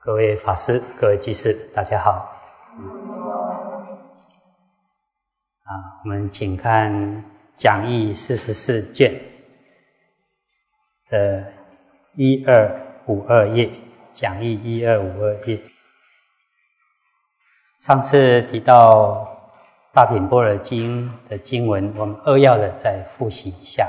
各位法师、各位居士，大家好。我们请看讲义44卷的1252页，讲义1252页。上次提到大品般若经的经文，我们扼要的再复习一下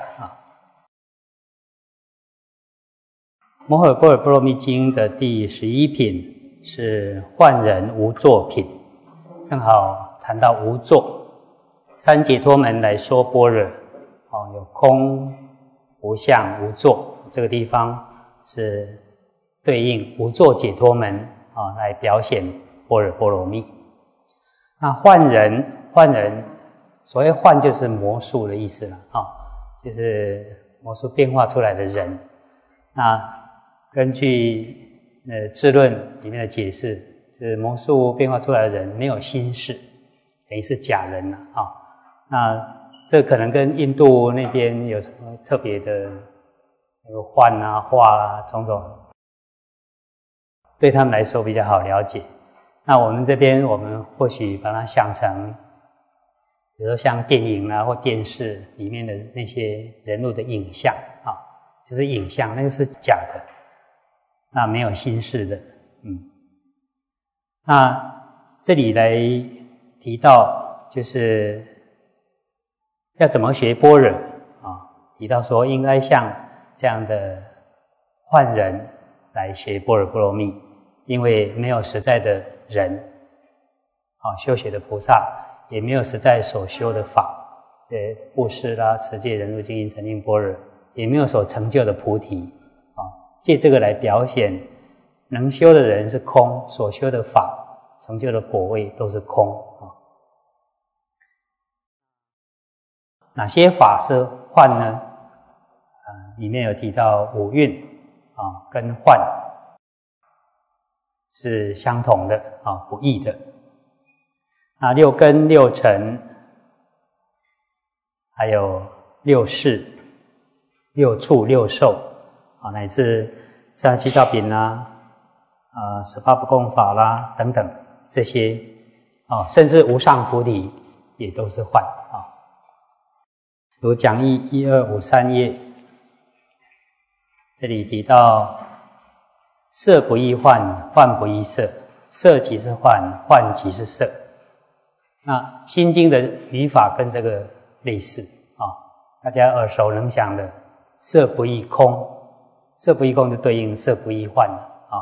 摩诃般若波罗蜜经的第11品是幻人无作品，正好谈到无作，三解脱门来说般若，有空、无相、无作，这个地方是对应无作解脱门来表现般若波罗蜜。那幻人，所谓幻就是魔术的意思了就是魔术变化出来的人。那根据智论里面的解释，就是魔术变化出来的人没有心事，等于是假人那这可能跟印度那边有什么特别的那个幻化种种，对他们来说比较好了解。那我们这边我们或许把它想成比如说像电影或电视里面的那些人物的影像就是影像，那个是假的，那没有心事的。那这里来提到就是要怎么学般若提到说应该像这样的幻人来学般若波罗蜜，因为没有实在的人修学的菩萨，也没有实在所修的法，这布施啦、持戒、忍辱、精进、禅定、般若，也没有所成就的菩提借这个来表现能修的人是空，所修的法成就的果位都是空哪些法是幻呢？里面有提到五蕴跟幻是相同的不异的。那六根、六尘，还有六识、六处、六受乃至37道品18不共法啦等等，这些甚至无上菩提也都是幻如讲义1253页，这里提到色不异幻，幻不异色，色即是幻，幻即是色。那心经的语法跟这个类似大家耳熟能详的色不异空，色不异空就对应色不异幻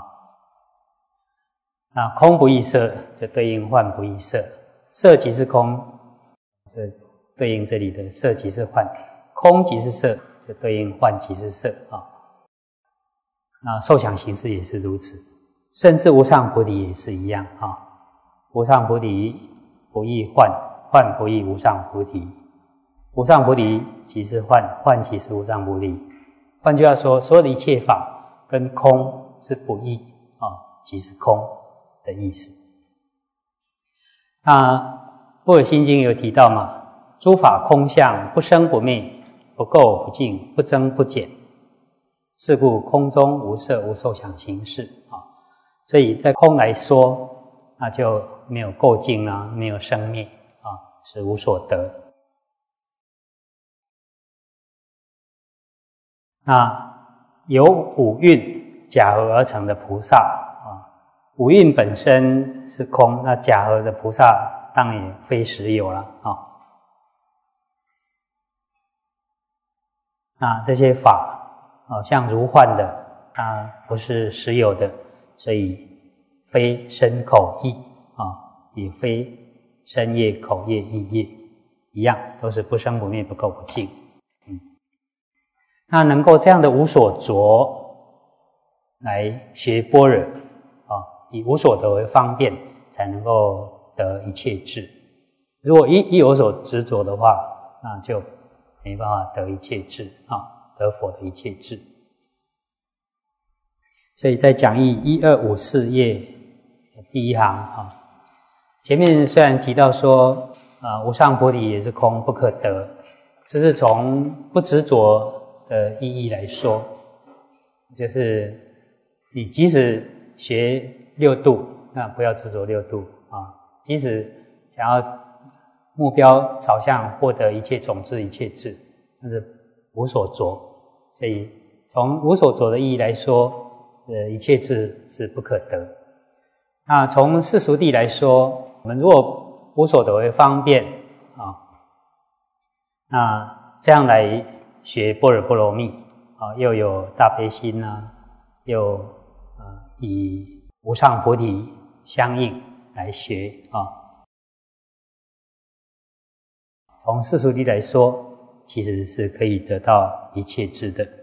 那空不异色就对应幻不异色，色即是空就对应这里的色即是幻，空即是色就对应幻即是色那受想行识也是如此，甚至无上菩提也是一样无上菩提不异幻，幻不异无上菩提，无上菩提即是幻，幻即是无上菩提。换句话说，所有的一切法跟空是不异即是空的意思。那般若心经有提到嘛，诸法空相，不生不灭，不垢不净，不增不减，是故空中无色无受想行识所以在空来说，那就没有垢净没有生灭是无所得。那由五蕴假合而成的菩萨五蕴本身是空，那假合的菩萨当然也非实有了那这些法像如幻的，它不是实有的，所以非身口意也非身业口业意业，一样都是不生不灭，不垢不净那能够这样的无所着来学般若以无所得为方便，才能够得一切智。如果一有所执着的话，那就没办法得一切智得佛的一切智。所以在讲义1254页第一行前面虽然提到说无上菩提也是空，不可得，这是从不执着的意义来说，就是你即使学六度，那不要执着六度啊。即使想要目标朝向获得一切种子、一切智，但是无所着。所以从无所着的意义来说，一切智是不可得。那从世俗谛来说，我们如果无所得为方便啊，那这样来学般若波罗蜜啊，又有大悲心啊，又以无上菩提相应来学啊。从世俗谛来说，其实是可以得到一切智的。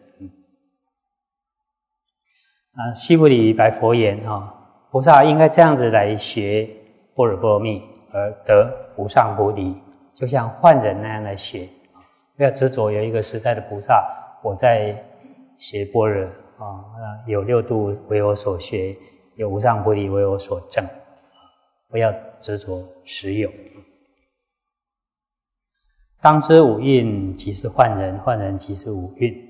须菩提白佛言菩萨应该这样子来学般若波罗蜜而得无上菩提，就像幻人那样来学，不要执着有一个实在的菩萨，我在学般若有六度为我所学，有无上菩提为我所证，不要执着实有。当知五蕴即是幻人，幻人即是五蕴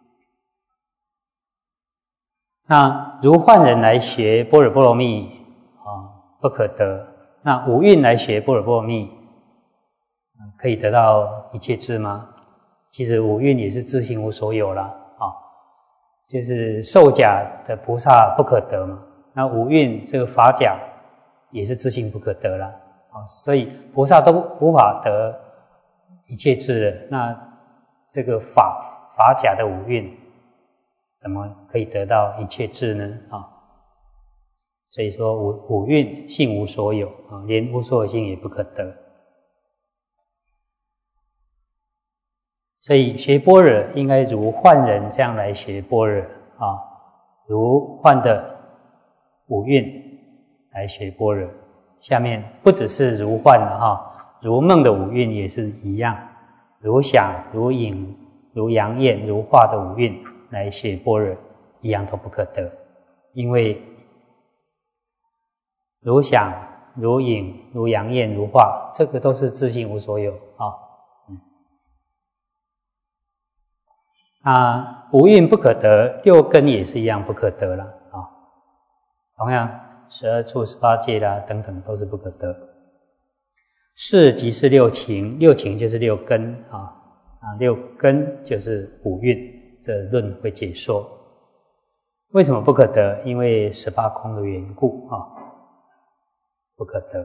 那如幻人来学般若波罗蜜不可得，那五蕴来学般若波罗蜜可以得到一切智吗？其实五蕴也是自性无所有啦就是受假的菩萨不可得嘛，那五蕴这个法假也是自性不可得啦所以菩萨都无法得一切智了，那这个法假的五蕴怎么可以得到一切智呢所以说五蕴性无所有连无所有性也不可得。所以学般若应该如幻人这样来学般若如幻的五蕴来学般若。下面不只是如幻的如梦的五蕴也是一样，如想、如影、如阳焰、如化的五蕴来学般若，一样都不可得。因为如想、如影、如阳焰、如化，这个都是自性无所有五蕴不可得，六根也是一样不可得了同样12处18界啦等等都是不可得。事即是六情，六情就是六根六根就是五蕴，这论会解说。为什么不可得？因为18空的缘故不可得。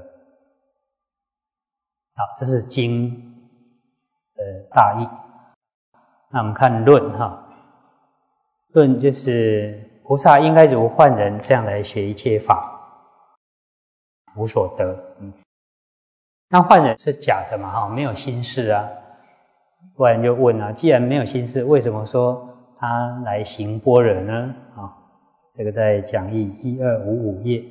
好，这是经的大意。那我们看论论就是菩萨应该如幻人这样来学一切法，无所得。那幻人是假的嘛没有心事不然就问既然没有心事，为什么说他来行般若呢这个在讲义1255页，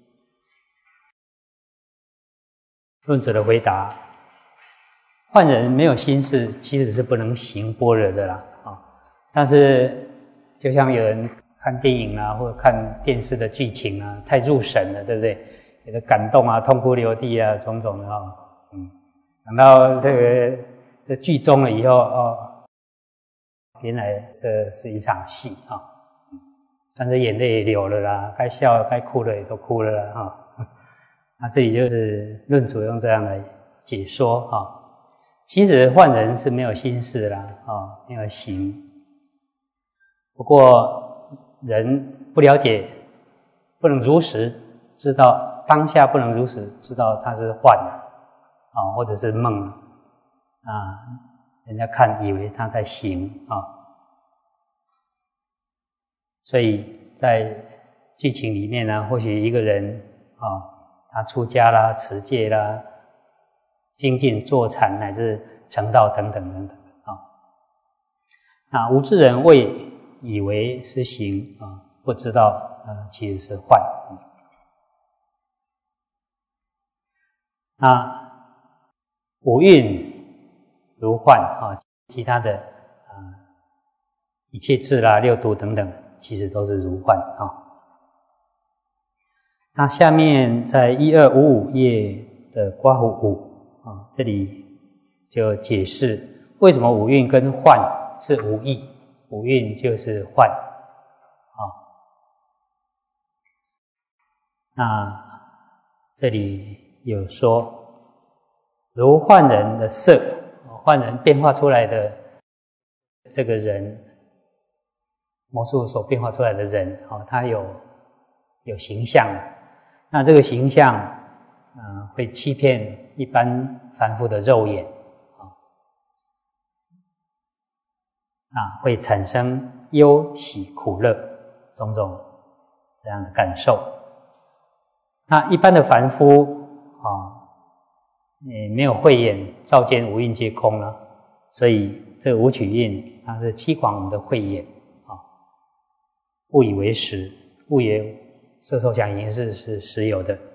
论者的回答：幻人没有心事，其实是不能行般若的啦但是就像有人看电影或者看电视的剧情太入神了，对不对？有的感动痛哭流涕种种的等到这剧终了以后原来这是一场戏但是眼泪也流了啦，该笑该哭的也都哭了啦那这里就是论主用这样来解说其实幻人是没有心事啦没有行，不过人不了解，不能如实知道，当下不能如实知道他是幻或者是梦人家看以为他在行所以在剧情里面或许一个人他出家啦、持戒啦、精进坐禅乃至成道等等等等那无知人未以为是行不知道其实是幻。那五蕴如幻其他的一切智啦、六度等等，其实都是如幻那下面在1255页的刮胡5这里就解释为什么五蕴跟幻是无异，五蕴就是幻那这里有说，如幻人的色，幻人变化出来的这个人，魔术所变化出来的人，他有形象，那这个形象会欺骗一般凡夫的肉眼，会产生忧喜苦乐种种这样的感受。那一般的凡夫没有慧眼照见五蕴皆空了，所以这个五取印它是欺诳我们的慧眼，误以为实，误以为色受想行识是实有的，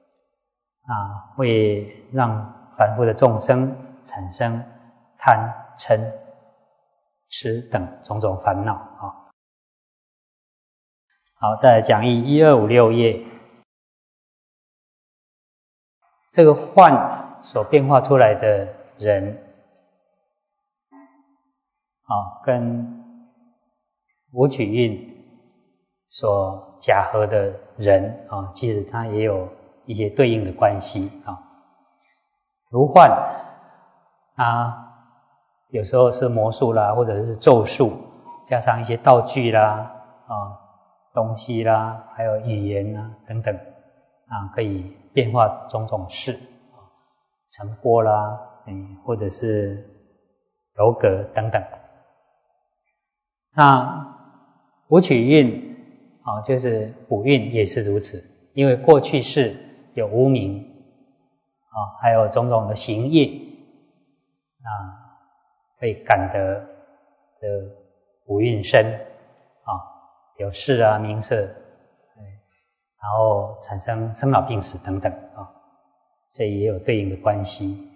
会让凡夫的众生产生贪嗔痴等种种烦恼。好，再来讲义1256页，这个幻所变化出来的人跟五取印所假合的人其实它也有一些对应的关系如幻有时候是魔术啦，或者是咒术，加上一些道具啦东西啦，还有语言等等可以变化种种事，成波啦，或者是柔格等等。那五取印就是五蕴也是如此，因为过去世有无明还有种种的行业会感得这五蕴身有识名色，然后产生生老病死等等所以也有对应的关系。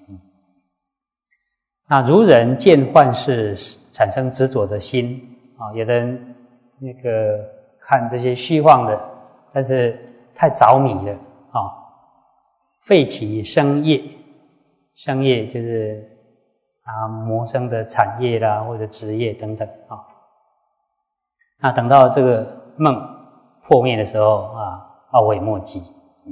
那如人见幻事产生执着的心有的人看这些虚幻的，但是太着迷了废其生业，生业就是谋生的产业啦，或者职业等等那等到这个梦破灭的时候懊悔莫及。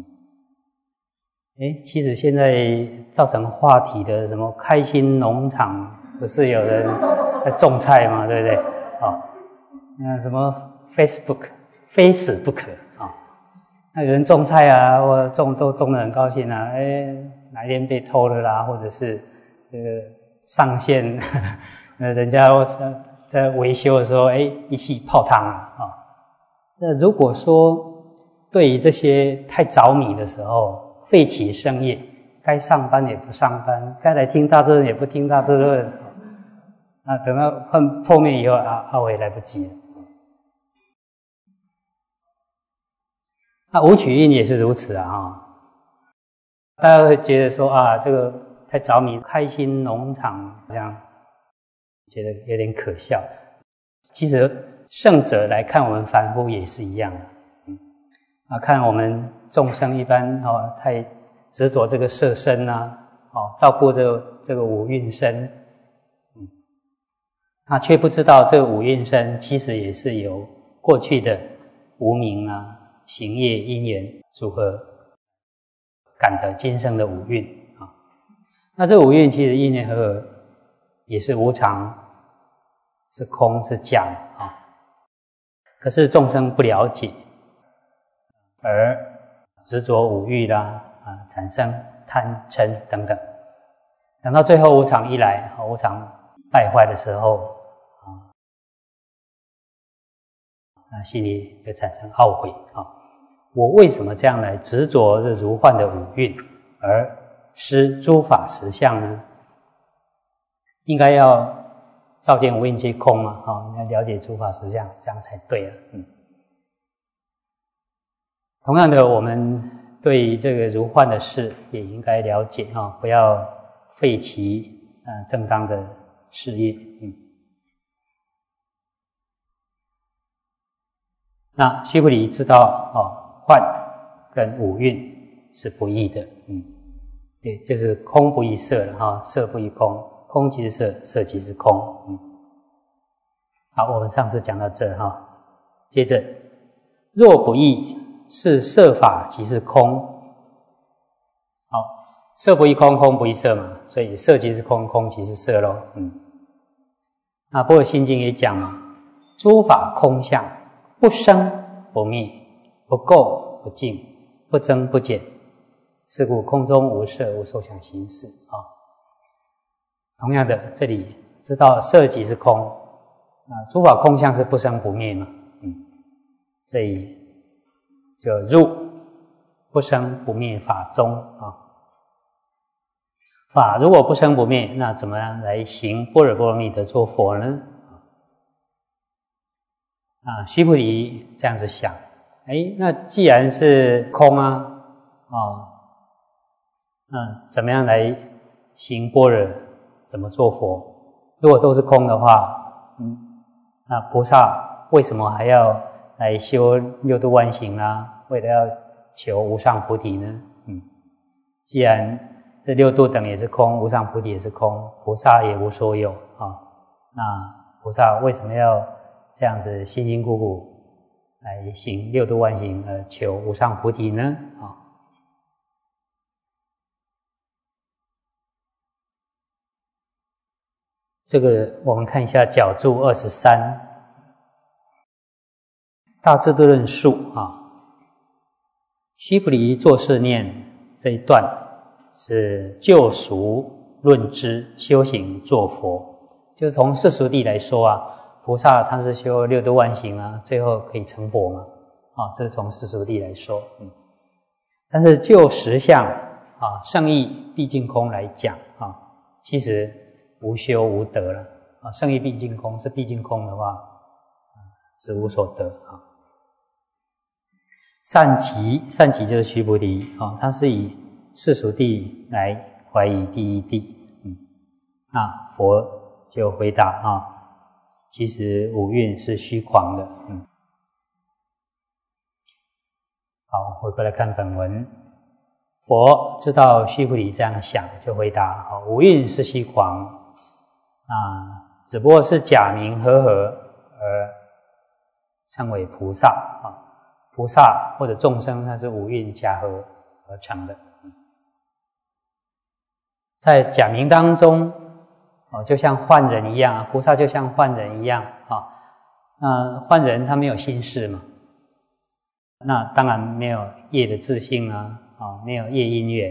其实现在造成话题的什么开心农场，不是有人在种菜吗？对不对？那什么 Facebook 非死不可那有人种菜或种得很高兴哪一天被偷了啦，或者是这个上线人家在维修的时候一气泡汤那如果说对于这些太着迷的时候废其生业，该上班也不上班，该来听大智论也不听大智论那等到破灭以后懊悔来不及了。那五取印也是如此大家会觉得说这个太着迷，开心农场这样觉得有点可笑。其实圣者来看我们凡夫也是一样的看我们众生一般太执着这个色身照顾这个五蕴身却不知道这个五蕴身其实也是由过去的无明行业因缘组合感得今生的五蕴那这五蕴其实因缘和合也是无常，是空，是假可是众生不了解，而执着五欲啦产生贪嗔等等，等到最后无常一来无常败坏的时候心里就产生懊悔我为什么这样来执着这如幻的五蕴，而失诸法实相呢？应该要照见五蕴皆空嘛应该了解诸法实相，这样才对了同样的，我们对于这个如幻的事也应该了解不要废其正当的事业那须菩提知道幻跟五蕴是不异的对，就是空不异色了色不异空，空即是色，色即是空好，我们上次讲到这接着若不异是色法即是空。好，色不异空，空不异色嘛，所以色即是空，空即是色咯。那《般若心经》也讲嘛，诸法空相，不生不灭，不垢不净，不增不减。是故空中无色，无受想行识啊。同样的，这里知道色即是空，诸法空相是不生不灭嘛，所以就入不生不灭法中啊。法如果不生不灭，那怎么样来行般若波罗蜜得作佛呢？须菩提这样子想，那既然是空啊，怎么样来行般若？怎么做佛？如果都是空的话，那菩萨为什么还要来修六度万行啊？为了要求无上菩提呢？既然这六度等也是空，无上菩提也是空，菩萨也无所有啊，那菩萨为什么要这样子辛辛苦苦来行六度万行求无上菩提呢？这个我们看一下角注23大智度论述须菩提作是念这一段是救赎论知修行作佛，就是从世俗谛来说菩萨他是修六度万行最后可以成佛嘛，这是从世俗谛来说，但是就实相圣义毕竟空来讲其实无修无得了圣义毕竟空，是毕竟空的话是无所得善集就是须菩提他是以世俗谛来怀疑第一谛那佛就回答其实五蕴是虚诳的好，回过来看本文，佛知道须菩提这样想，就回答五蕴是虚诳只不过是假名和合而称为菩萨菩萨或者众生，它是五蕴假合而成的。在假名当中就像幻人一样菩萨就像幻人一样那幻人他没有心事嘛，那当然没有业的自性没有业因缘。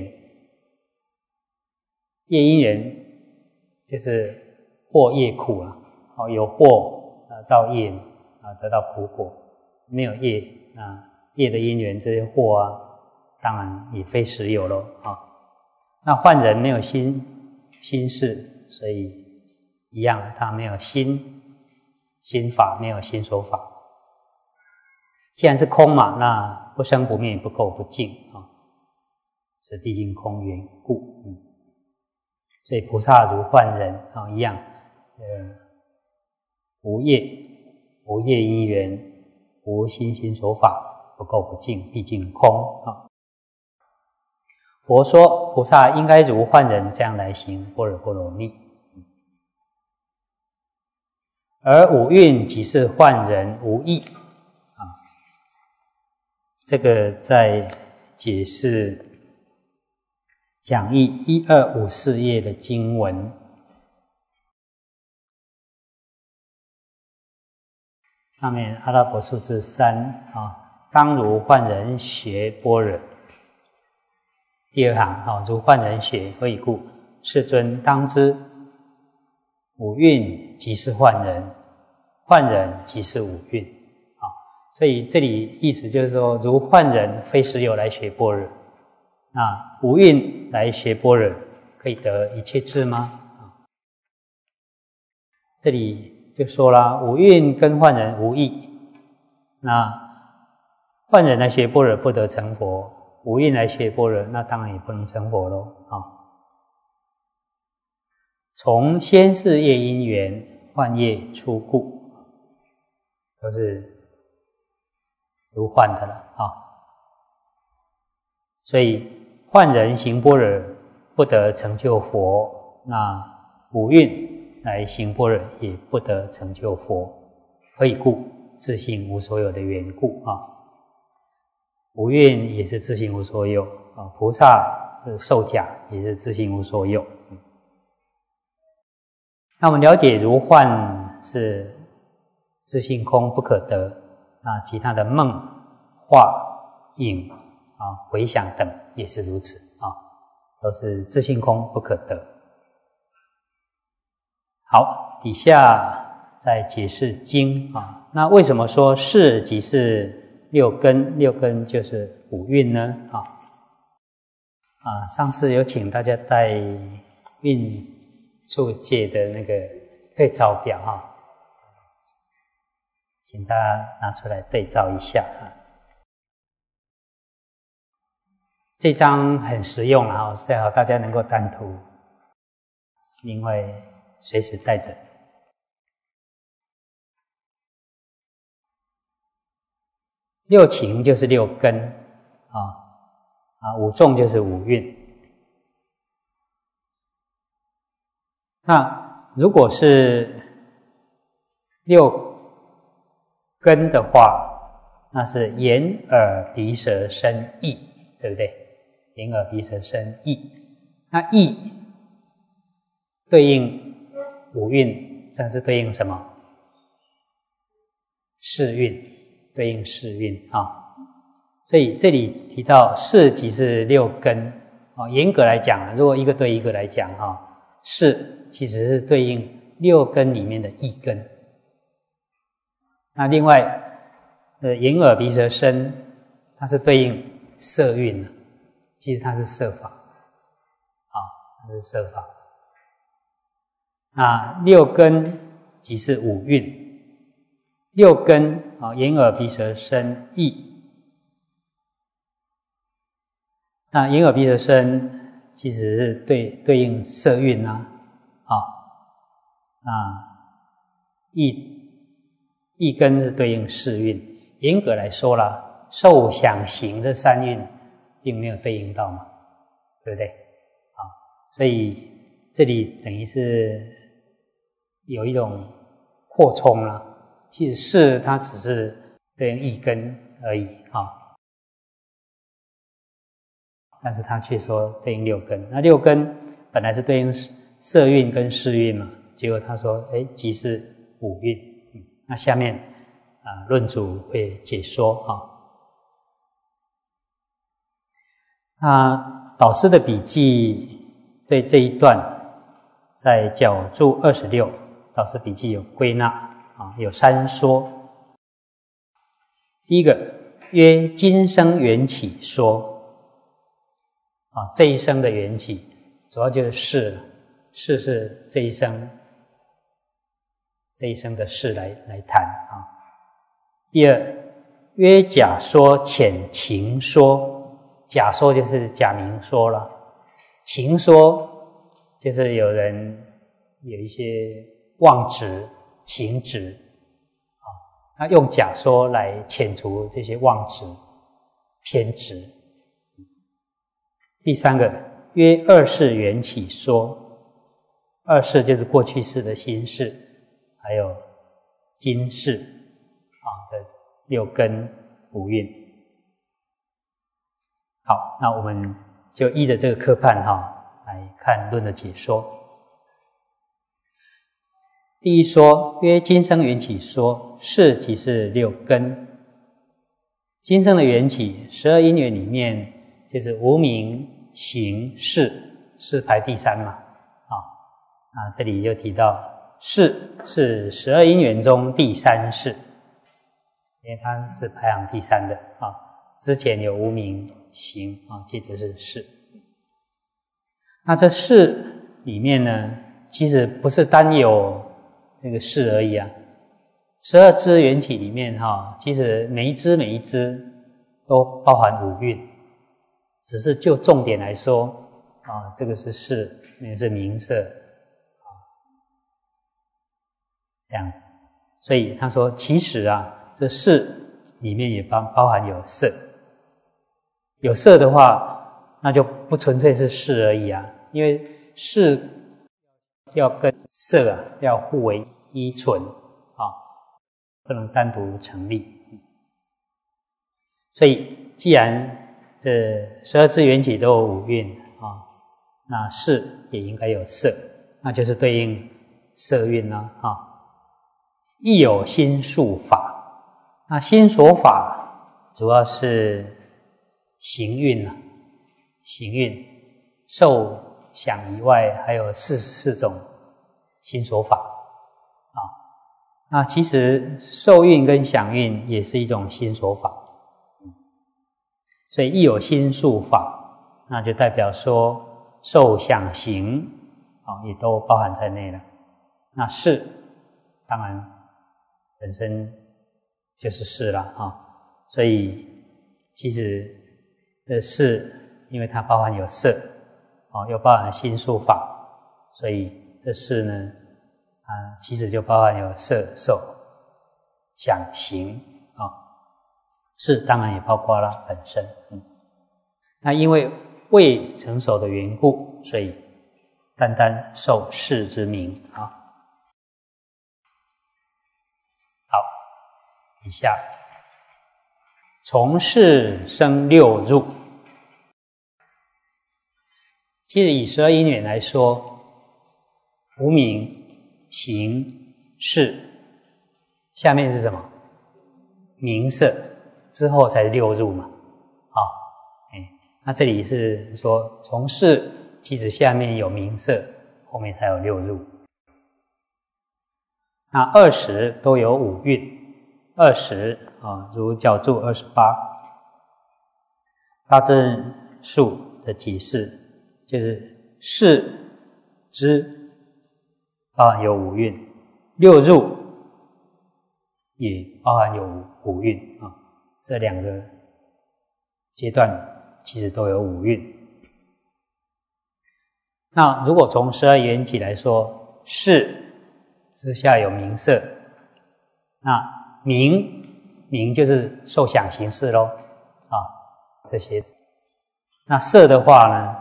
业因缘就是祸业苦有祸造业得到苦果，没有业业的因缘，这些祸当然也非实有咯那幻人没有心事，所以一样他没有心法，没有心所法。既然是空嘛，那不生不灭，不垢不净是毕竟空缘故所以菩萨如幻人一样无业因缘，无心所法，不垢不净，毕竟空佛说菩萨应该如幻人这样来行般若波罗蜜，而五蕴即是幻人无异这个在解释讲义1254页的经文上面阿拉伯数字3当如幻人学般若。第二行如幻人学，何以故？世尊当知，五蕴即是幻人，幻人即是五蕴所以这里意思就是说，如幻人非实有来学般若，那五蕴来学般若，可以得一切智吗？这里就说了，五蕴跟幻人无异，那幻人来学般若不得成佛，五蕴来学般若，那当然也不能成佛咯从先世业因缘，幻业出故，都是如幻的了所以幻人行般若不得成就佛，那五蕴来行般若也不得成就佛。何以故？自性无所有的缘故五蕴也是自性无所有啊，菩萨是受假也是自性无所有。那我们了解如幻是自性空不可得，那其他的梦、化、影啊、回响等也是如此啊，都是自性空不可得。好，底下再解释经啊，那为什么说识即是六根？六根就是五蕴呢？上次有请大家带运处界的那个对照表哈，请大家拿出来对照一下啊。这张很实用啊，最好大家能够单独另外随时带着。六情就是六根五众就是五蕴。那如果是六根的话，那是眼、耳、鼻、舌、身、意，对不对？眼、耳、鼻、舌、身、意。那意对应五蕴，这是对应什么？识蕴，对应识蕴啊。所以这里提到识即是六根啊，严格来讲，如果一个对一个来讲识其实是对应六根里面的一根。那另外眼、耳、鼻、舌、身，它是对应色蕴，其实它是色法它是色法。那六根即是五蕴，六根眼、耳、鼻、舌、身、意。那眼、耳、鼻、舌、身其实是对应色蕴意根是对应识蕴。严格来说啦，受想行这三蕴并没有对应到嘛，对不对？所以这里等于是有一种扩充啦。其实识它只是对应一根而已但是他却说对应六根。那六根本来是对应色蕴跟识蕴嘛，结果他说即是五蕴。那下面论主会解说那导师的笔记对这一段在角注26，导师笔记有归纳有三说。第一个曰今生缘起说这一生的缘起主要就是识了，识是这一生的识来谈第二曰假说浅情说，假说就是假名说了，情说就是有人有一些妄执情执那用假说来遣除这些妄执偏执。第三个曰二世缘起说，二世就是过去世的心事还有今世的六根五蕴。好，那我们就依着这个科判来看论的解说。第一说曰今生缘起说，识即是六根。今生的缘起12因缘里面就是无明行识排第三嘛这里就提到识是12因缘中第三识，因为它是排行第三的之前有无明行接着是识。那这识里面呢，其实不是单有这个识而已12支缘起里面其实每一支都包含五蕴，只是就重点来说这个是识，那个是名色这样子。所以他说其实这识里面也包含有色，有色的话那就不纯粹是识而已因为识要跟色要互为依存不能单独成立。 所以既然这12支缘起都有五蕴啊，那识也应该有色，那就是对应色蕴啦啊。亦有心术法，那心所法主要是行蕴啊，行蕴受想以外还有44种心所法啊。那其实受蕴跟想蕴也是一种心所法，所以亦有心术法，那就代表说受想行也都包含在内了。那识当然本身就是识了啊，所以其实这识因为它包含有色又包含心术法，所以这识呢其实就包含有色受想行识当然也包括了本身。那因为未成熟的缘故，所以单单受识之名好，以下从识生六入。其实以12因缘来说，无明、行、识，下面是什么？名色，之后才是六入嘛。那这里是说从识，其实下面有名色，后面才有六入。那20都有五蕴，20如角柱28，大正数的解释就是识知包含有五蕴，六入也包含有五蕴这两个阶段其实都有五蕴。那如果从12缘起来说，识之下有名色，那名就是受想行识咯这些。那色的话呢，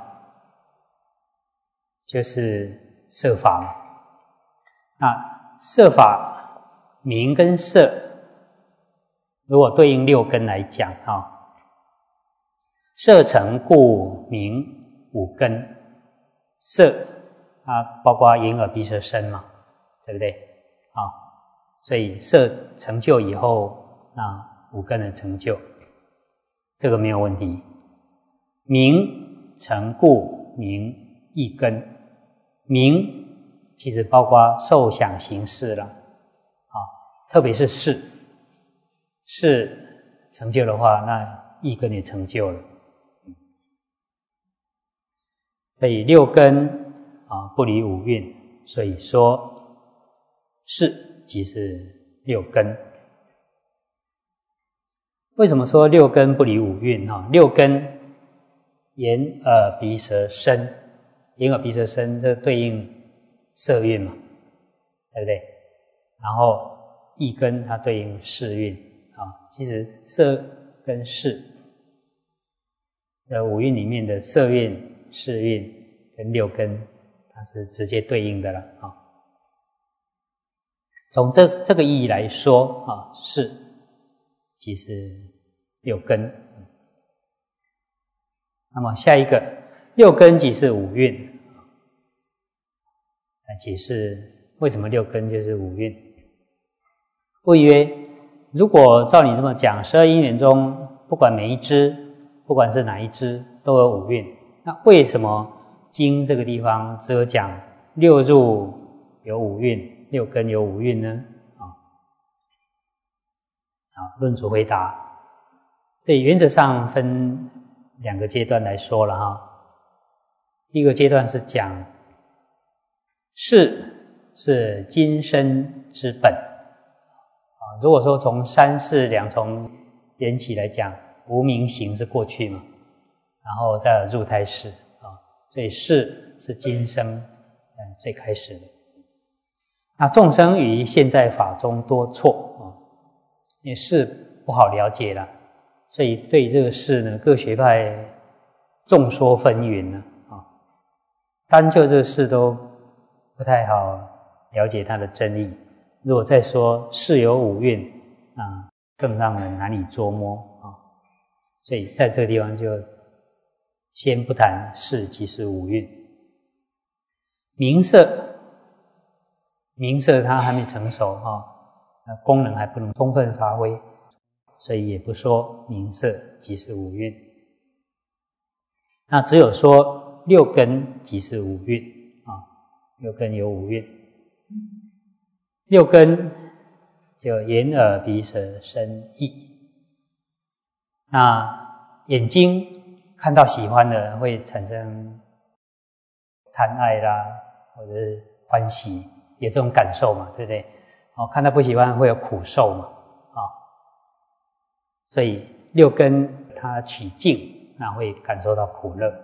就是色法嘛。那色法名跟色，如果对应六根来讲色成故名五根，色包括眼耳鼻舌身嘛，对不对所以色成就以后，那五根的成就这个没有问题。名成故名一根，名其实包括受想行识了特别是识成就的话，那一根也成就了。所以六根不离五蕴，所以说识即是六根。为什么说六根不离五蕴六根眼耳鼻舌身，眼耳鼻舌身这对应色蕴嘛，对不对？然后意根它对应识蕴其实色跟识五蕴里面的色蕴、识蕴跟六根，它是直接对应的了从这个意义来说识即是六根。那么下一个六根即是五蕴，来解释为什么六根就是五蕴。谓曰，如果照你这么讲，12因缘中不管每一支，不管是哪一支都有五蕴，那为什么经这个地方只有讲六入有五蕴，六根有五蕴呢？论主回答，所以原则上分两个阶段来说了第一个阶段是讲识是今生之本如果说从三世两重缘起来讲，无明行是过去嘛，然后再有入胎识所以识是今生最开始的。那众生于现在法中多错因为识不好了解了，所以对于这个识呢，各学派众说纷纭了单就这个识都不太好了解它的真义。如果再说识有五蕴更让人难以捉摸所以在这个地方就先不谈4即是5蕴。名色它还没成熟功能还不能充分发挥，所以也不说名色即是5蕴。那只有说6根即是5蕴6根有5蕴。6根就眼耳鼻舌身意。那眼睛看到喜欢的会产生贪爱啦，或者是欢喜，有这种感受嘛，对不对？看到不喜欢会有苦受嘛，所以6根它取境，那会感受到苦乐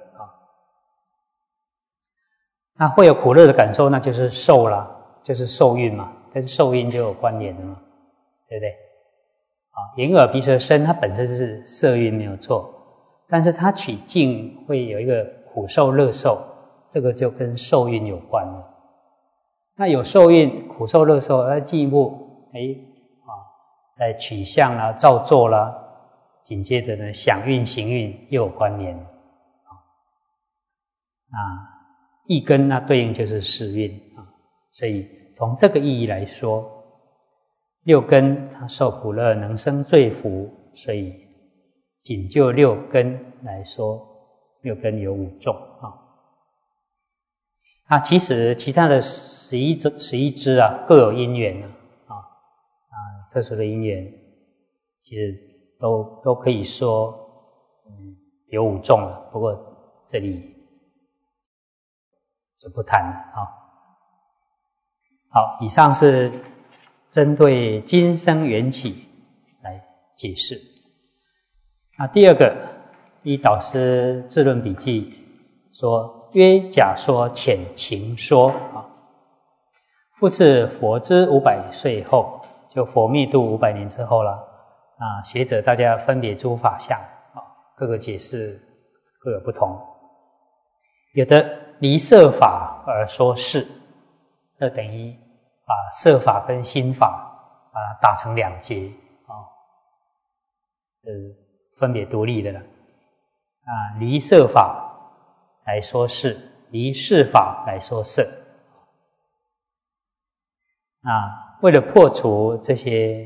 那会有苦乐的感受，那就是受啦，就是受蕴嘛，跟受蕴就有关联了嘛，对不对？眼耳鼻舌身它本身是色蕴没有错，但是它取境会有一个苦受乐受，这个就跟受蕴有关了。那有受蕴苦受乐受，进一步在取相啦、造作啦，紧接着呢想蕴行蕴又有关联意根那对应就是识蕴所以从这个意义来说，6根它受苦乐能生罪福，所以仅就6根来说，6根有5种那其实其他的11支各有因缘特殊的因缘，其实都可以说有5种了，不过这里就不谈了好，以上是针对今生缘起来解释。那第二个，依导师自论笔记说，曰假说浅情说复次佛之500岁后，就佛灭度500年之后了学者大家分别诸法相各个解释各有不同，有的离色法而说是，这等于把色法跟心法把它打成2截这分别独立的了离色法来说是，离事法来说色为了破除这些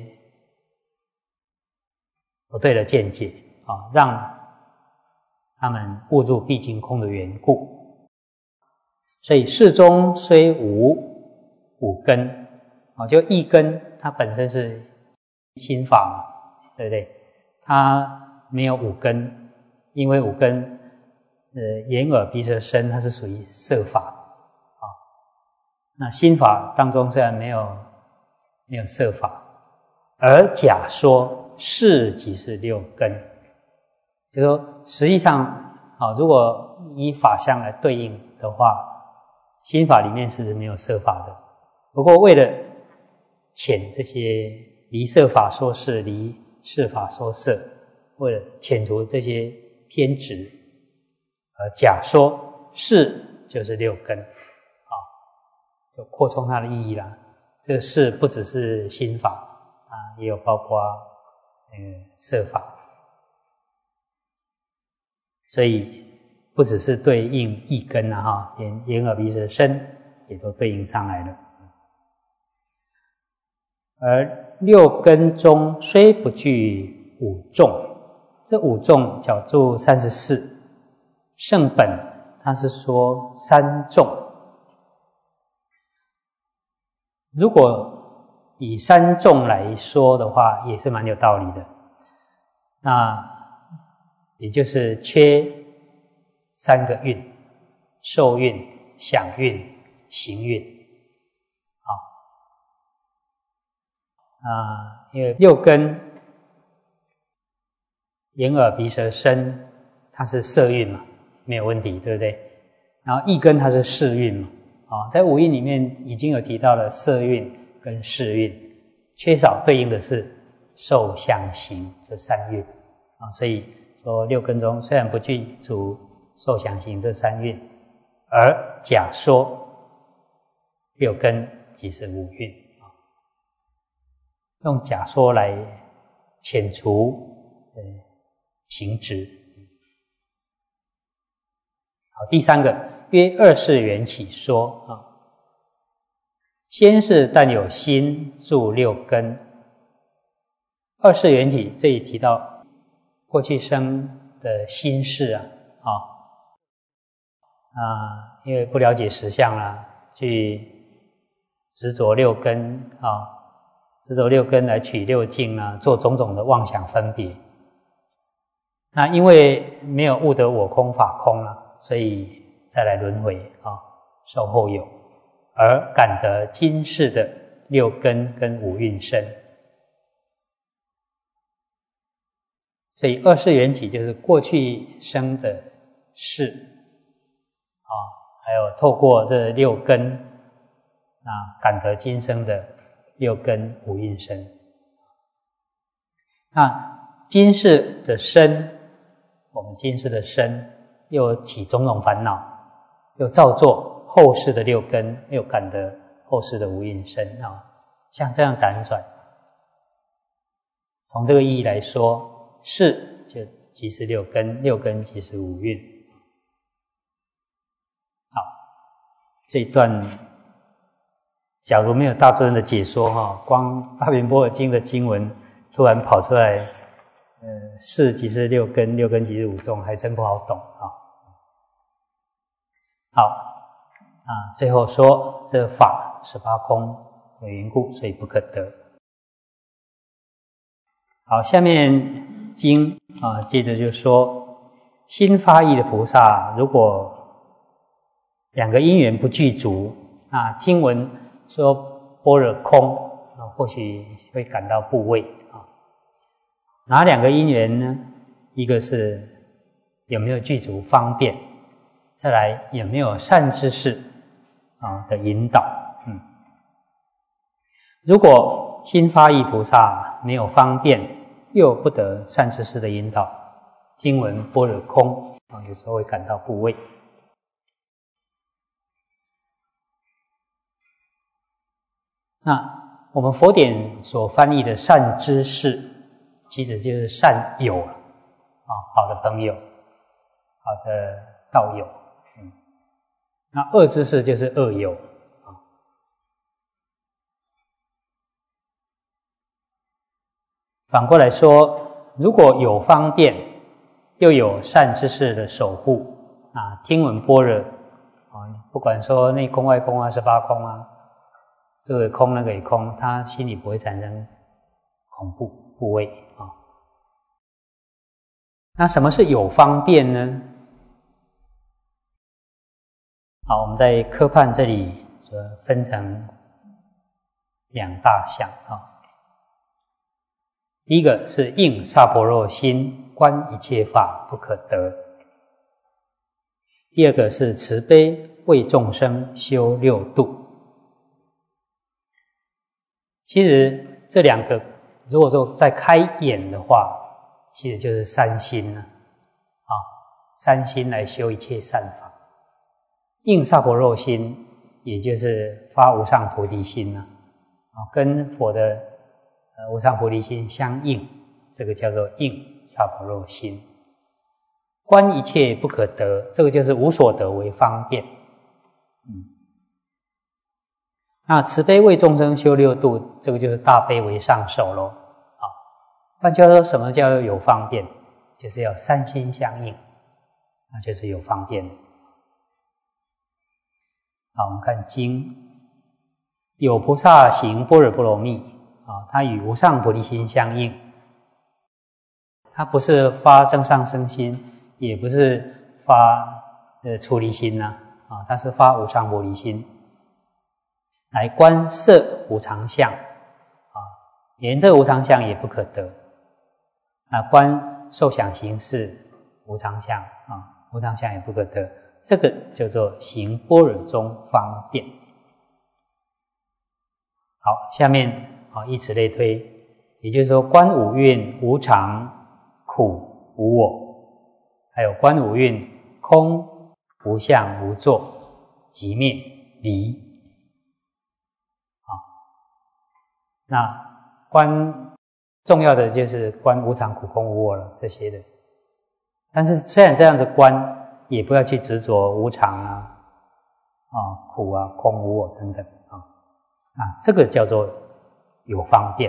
不对的见解让他们误入毕竟空的缘故，所以事中虽无5根就一根它本身是心法嘛，对不对？它没有5根，因为5根眼耳鼻舌身它是属于色法那心法当中虽然没有色法，而假说是即是6根，就说实际上如果以法相来对应的话，心法里面是没有色法的，不过为了遣这些离色法说是，离事法说色，为了遣除这些偏执假说是就是6根就扩充它的意义啦。这个是不只是心法也有包括色法，所以不只是对应一根连眼耳鼻舌身也都对应上来了。而6根中虽不具5众，这5众角注34，圣本它是说3众。如果以3众来说的话，也是蛮有道理的。那也就是缺3个蕴：受蕴、想蕴、行蕴。因为6根眼耳鼻舌身它是色蕴嘛，没有问题，对不对？然后意根它是识蕴嘛，在5蕴里面已经有提到了色蕴跟识蕴，缺少对应的是受想行这3蕴所以说6根中虽然不具足受想行这3蕴，而假说6根即是5蕴用假说来遣除情执。好，第三个，约二世缘起说啊，先是但有心住六根。二世缘起这里提到过去生的心事因为不了解实相啦，去执着六根执着六根来取六境做种种的妄想分别。那因为没有悟得我空法空所以再来轮回受后有，而感得今世的六根跟五蕴身。所以二世缘起就是过去生的事还有透过这六根感得今生的六根五蕴身。那今世的身，我们今世的身又起种种烦恼，又造作后世的六根，又感得后世的五蕴身像这样辗转。从这个意义来说，世就即是六根，六根即是五蕴。好，这一段假如没有大尊的解说光大圆般若经的经文突然跑出来世即是六根，六根即是五众，还真不好懂好最后说这法18空有缘故，所以不可得。好，下面经接着就说，新发意的菩萨，如果两个因缘不具足，听闻说般若空或许会感到怖畏哪两个因缘呢？一个是有没有具足方便，再来有没有善知识的引导。如果新发意菩萨没有方便，又不得善知识的引导，听闻般若空有时候会感到怖畏。那我们佛典所翻译的善知识，其实就是善友好的朋友，好的道友。那恶知识就是恶友反过来说，如果有方便，又有善知识的守护听闻般若不管说内空外空18空这个空那个也空，他心里不会产生恐怖怖畏那什么是有方便呢？好，我们在科判这里分成两大项第一个是应萨婆若心，观一切法不可得。第二个是慈悲为众生修六度。其实这两个如果说再开眼的话，其实就是三心三心来修一切善法。应萨婆若心，也就是发无上菩提心跟佛的无上菩提心相应，这个叫做应萨婆若心。观一切不可得，这个就是无所得为方便。那慈悲为众生修六度，这个就是大悲为上首咯换句话说，什么叫做有方便？就是要三心相应，那就是有方便。好，我们看经，有菩萨行般若波罗蜜它与无上菩提心相应，它不是发正上生心，也不是发出离心它是发无上菩提心来观色无常相连这个无常相也不可得观受想行识无常相无常相也不可得，这个叫做行般若中方便。好，下面以此类推，也就是说观五蕴无常、苦、无我，还有观五蕴空、无相、无作、寂灭、离。那观重要的就是观无常、苦、空、无我了这些的。 但是虽然这样子观，也不要去执着无常啊、苦啊、空无我等等这个叫做有方便。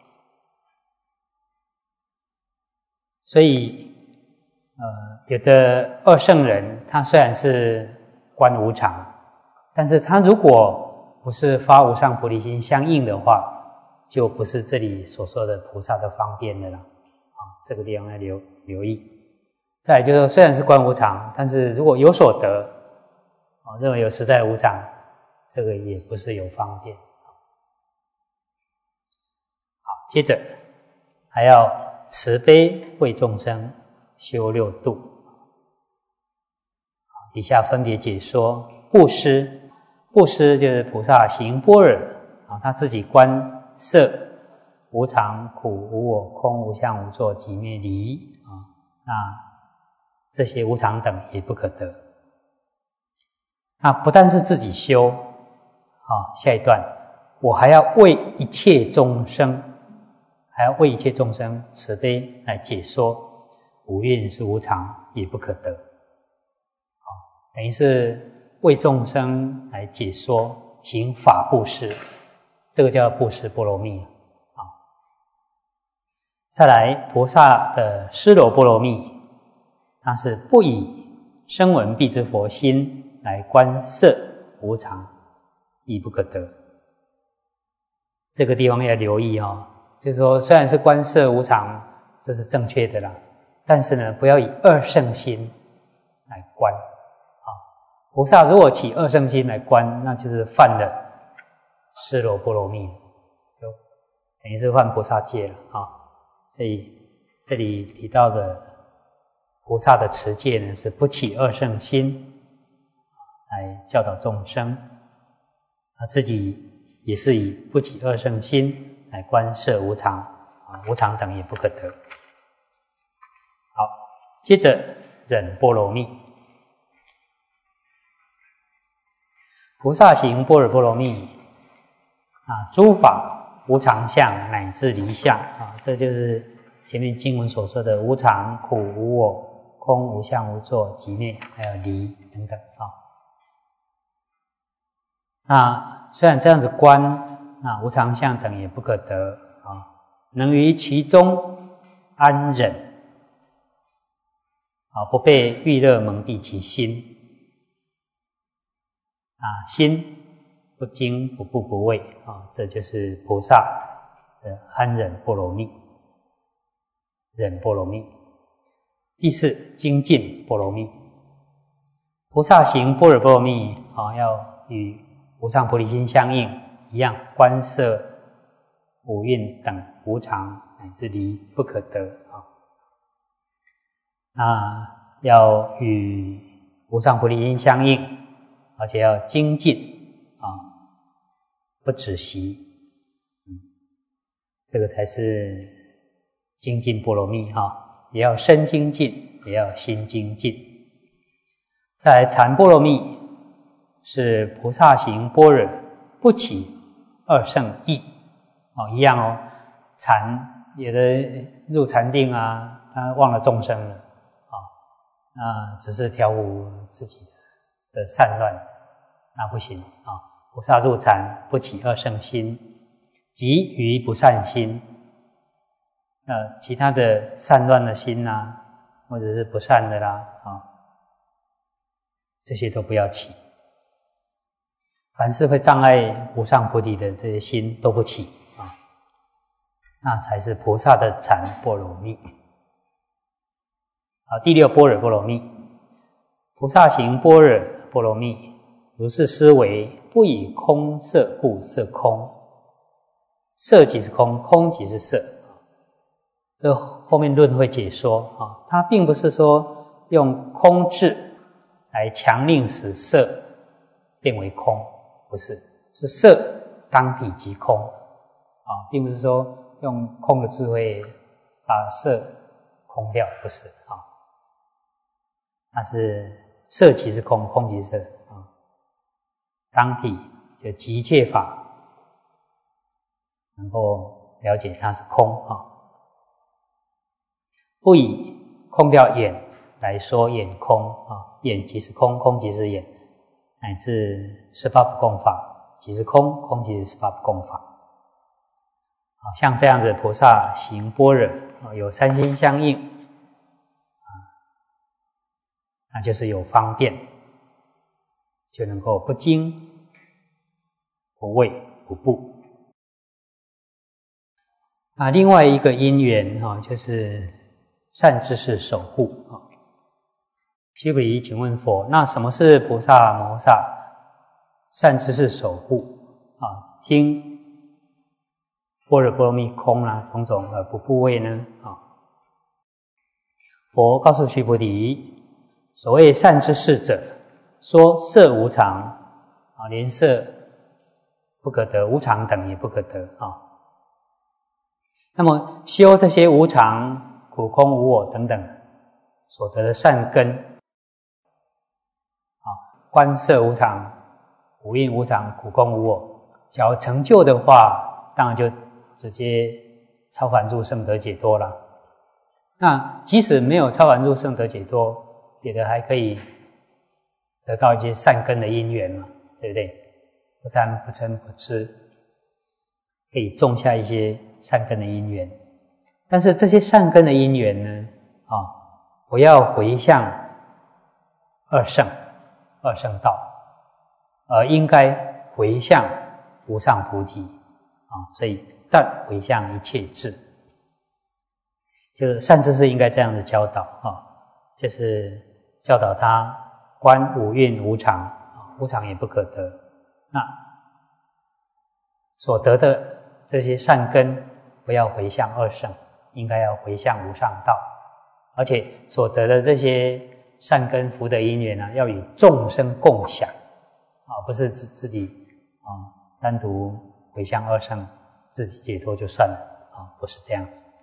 所以有的二圣人，他虽然是观无常，但是他如果不是发无上菩提心相应的话，就不是这里所说的菩萨的方便的了这个地方要留意。再来就是说，虽然是观无常，但是如果有所得认为有实在无常，这个也不是有方便。接着还要慈悲为众生修六度。底下分别解说布施。布施就是菩萨行般若他自己观色无常、苦、无我、空、无相、无作、寂灭、离那这些无常等也不可得。那不但是自己修下一段我还要为一切众生，慈悲来解说五蕴是无常，也不可得等于是为众生来解说，行法布施，这个叫布施波罗蜜再来菩萨的施罗波罗蜜，它是不以声闻辟支佛心来观色无常，亦不可得。这个地方要留意就是说虽然是观色无常，这是正确的啦，但是呢不要以二圣心来观菩萨如果起二圣心来观，那就是犯了施罗波罗蜜，就等于是犯菩萨戒了所以这里提到的菩萨的持戒呢，是不起二圣心来教导众生，自己也是以不起二圣心来观摄无常无常等也不可得。好，接着忍波罗蜜。菩萨行般若波罗蜜诸法无常相乃至离相这就是前面经文所说的无常、苦、无我、空、无相、无作、寂灭还有离等等那虽然这样子观无常相等也不可得能于其中安忍不被欲乐蒙蔽其心心不惊不怖不畏这就是菩萨的安忍波罗蜜，忍波罗蜜。第四，精进波罗蜜。菩萨行般若波罗蜜要与无上菩提心相应一样，观摄五蕴等无常乃至离不可得要与无上菩提心相应，而且要精进不止息这个才是精进波罗蜜也要身精进，也要心精进。再来禅波罗蜜，是菩萨行般若不起二圣意一样禅有的入禅定他忘了众生了只是调伏自己的散乱，那不行菩萨入禅不起二圣心，即于不善心其他的散乱的心或者是不善的啦这些都不要起。凡是会障碍无上菩提的这些心都不起那才是菩萨的禅波罗蜜。第六，般若波罗蜜。菩萨行般若波罗蜜，如是思维，不以空色故色空。色即是空，空即是色这后面论会解说它并不是说用空智来强令使色变为空，不是，是色当体即空并不是说用空的智慧把色空掉，不是它是色即是空，空即是色当体就即一切法能够了解它是空不以空掉眼来说眼空啊，眼即是空，空即是眼，乃至十八不共法即是空，空即是十八不共法。像这样子菩萨行般若有三心相应，那就是有方便，就能够不惊不畏不怖。另外一个因缘就是善知识守护。须菩提，请问佛，那什么是菩萨摩诃萨善知识守护听般若波罗蜜空种种而不怖畏呢？佛告诉须菩提，所谓善知识者，说色无常连色不可得，无常等也不可得那么修这些无常、苦空、无我等等所得的善根观色无常、五蕴无常、苦空无我，假如成就的话，当然就直接超凡入圣得解脱了。那即使没有超凡入圣得解脱，也的还可以得到一些善根的因缘嘛，对不对？不贪不嗔不痴，可以种下一些善根的因缘。但是这些善根的因缘呢不要回向二圣道，而应该回向无上菩提所以但回向一切智，就是善知识应该这样的教导就是教导他观五蕴无常，无常也不可得。那所得的这些善根不要回向二圣，应该要回向无上道，而且所得的这些善根福德因缘要与众生共享不是自己单独回向二圣自己解脱就算了不是这样子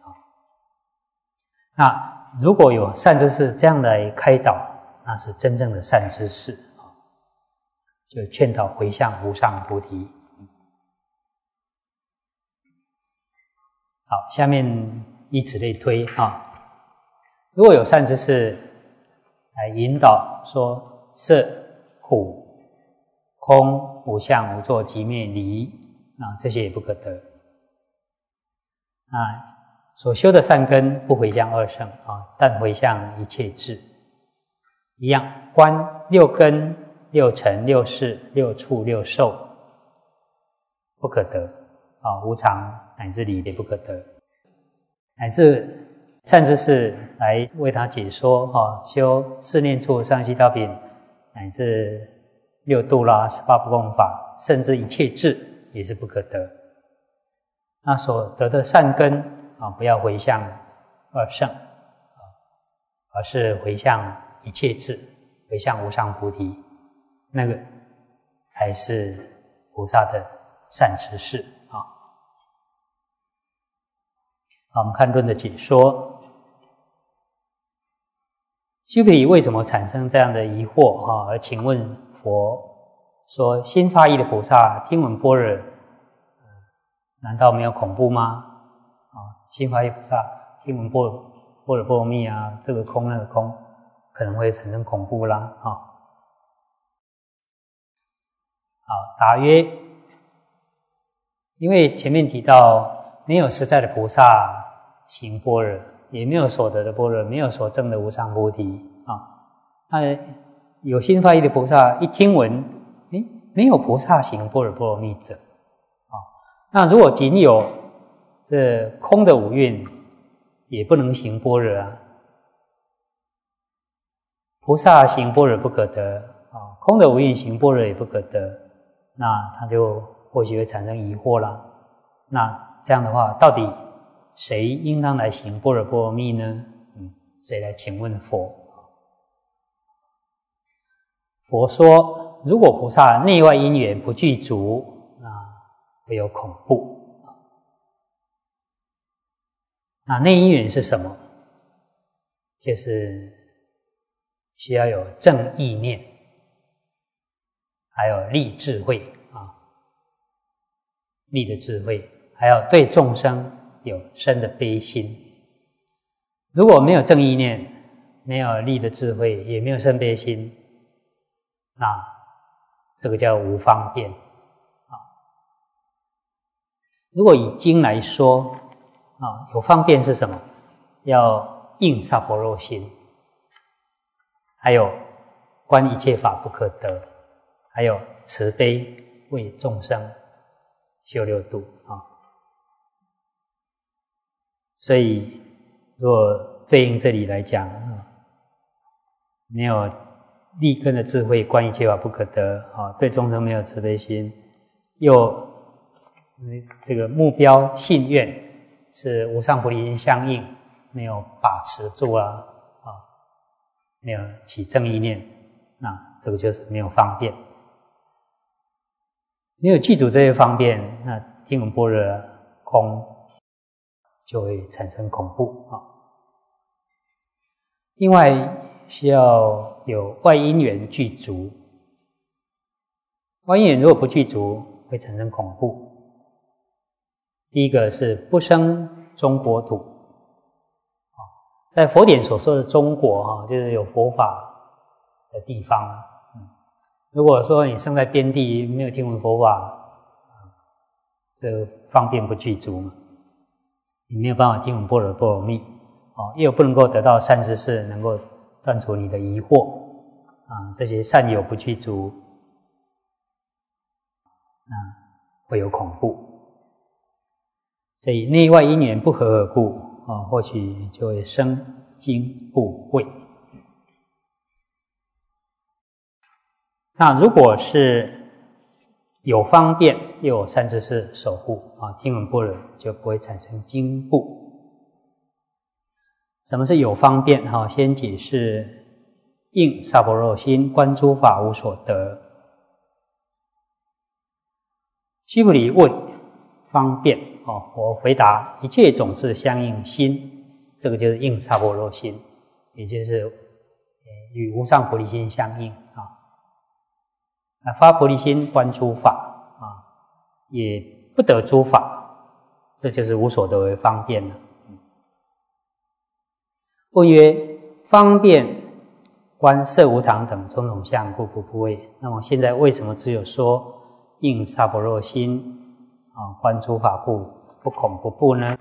那如果有善知识这样来开导，那是真正的善知识就劝导回向无上菩提。好，下面以此类推如果有善知识来引导说色苦空无相无作即灭离这些也不可得。所修的善根不回向二圣但回向一切智，一样观六根六尘六识六处六受不可得无常乃至离也不可得，乃至善知识来为他解说修四念处上悉道品乃至六度啦十八不共法，甚至一切智也是不可得。那所得的善根不要回向二圣而是回向一切智，回向无上菩提，那个才是菩萨的善知识我们看论的解说，须菩提为什么产生这样的疑惑而请问佛说心发意的菩萨听闻般若难道没有恐怖吗？心发意菩萨听闻般若波罗蜜这个空那个空可能会产生恐怖啦答曰，因为前面提到没有实在的菩萨行般若，也没有所得的般若，没有所证的无上菩提那有心发意的菩萨一听闻没有菩萨行般若波罗蜜者那如果仅有这空的五蕴也不能行般若菩萨行般若不可得空的五蕴行般若也不可得，那他就或许会产生疑惑啦。那这样的话，到底谁应当来行般若波罗蜜呢？谁来请问佛？佛说，如果菩萨内外因缘不具足，那会有恐怖。那内因缘是什么？就是需要有正意念，还有立智慧立的智慧，还要对众生有深的悲心。如果没有正意念， 没有力的智慧，也没有圣悲心，那这个叫无方便。如果以经来说，有方便是什么？要应萨婆若心，还有观一切法不可得，还有慈悲为众生修六度所以如果对应这里来讲，没有立根的智慧，观一切法不可得对众生没有慈悲心，又这个目标信愿是无上菩提心相应，没有把持住没有起正意念，那这个就是没有方便。没有记住这些方便，那听闻般若空就会产生恐怖另外需要有外因缘具足，外因缘如果不具足，会产生恐怖。第一个是不生中国土，在佛典所说的中国就是有佛法的地方。如果说你生在边地，没有听闻佛法，这方便不具足嘛，你没有办法听闻般若波罗蜜又不能够得到善知识，能够断除你的疑惑这些善友不具足，那会有恐怖。所以内外因缘不合而故或许就会生惊怖畏。那如果是有方便又有善知识守护听闻般若就不会产生惊怖。什么是有方便先解释应萨婆若心，观诸法无所得。须菩提问方便我回答一切种子相应心，这个就是应萨婆若心，也就是与无上菩提心相应发菩提心观诸法也不得诸法，这就是无所得为方便了。问曰：方便观色无常等种种相，故不畏。那么现在为什么只有说应萨婆若心观诸法故不恐不怖呢？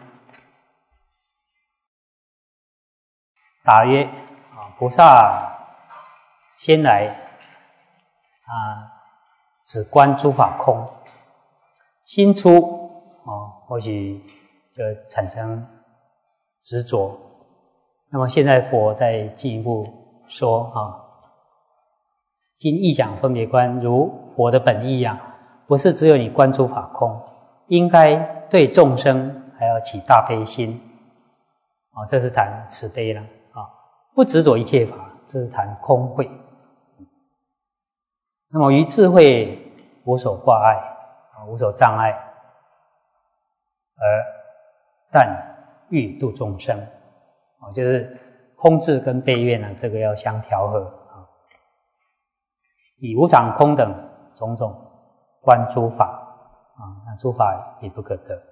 答曰：菩萨先来只观诸法空，心出或许就产生执着。那么现在佛再进一步说今意想分别观，如佛的本意不是只有你观诸法空，应该对众生还要起大悲心这是谈慈悲了不执着一切法，这是谈空慧。那么于智慧无所挂碍无所障碍，而但欲度众生就是空智跟悲愿这个要相调和以无常空等种种观诸法那诸法也不可得。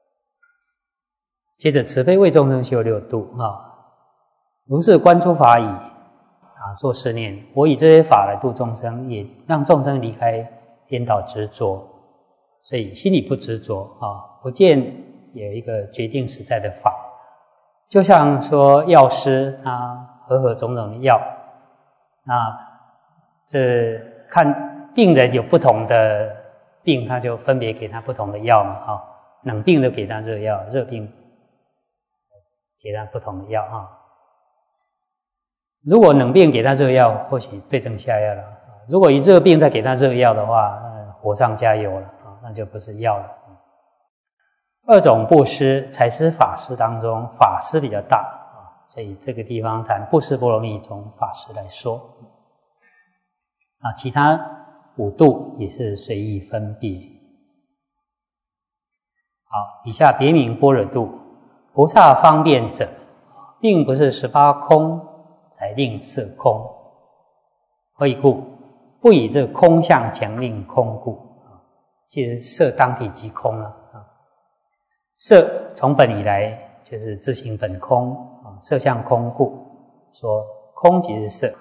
接着慈悲为众生修六度如是观诸法已做思念，我以这些法来度众生，也让众生离开颠倒执着，所以心里不执着不见有一个决定实在的法。就像说药师他和种种的药，那这看病人有不同的病，他就分别给他不同的药嘛冷病就给他这个药，热病给他不同的药如果冷病给他这个药，或许对症下药了如果一热病再给他这个药的话，火上加油了那就不是药了。二种布施，财施法施当中，法施比较大所以这个地方谈布施波罗蜜从法施来说其他五度也是随意分别。好，以下别名般若度。菩萨方便者，并不是18空才令色空，何以故？不以这空相强令空故。其实色当体即空了色从本以来就是自性本空色相空故，说空即是色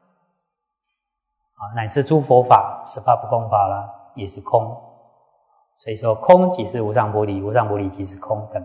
乃至诸佛法18不共法啦，也是空。所以说空即是无上菩提，无上菩提即是空等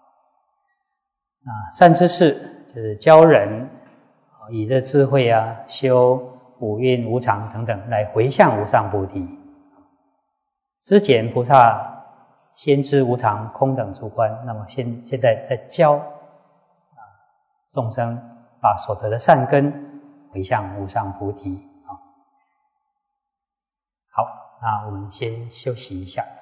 善知识就是教人以这智慧修五蕴无常等等来回向无上菩提。之前菩萨先知无常空等诸观，那么现在在教众生把所得的善根回向无上菩提。好，那我们先休息一下。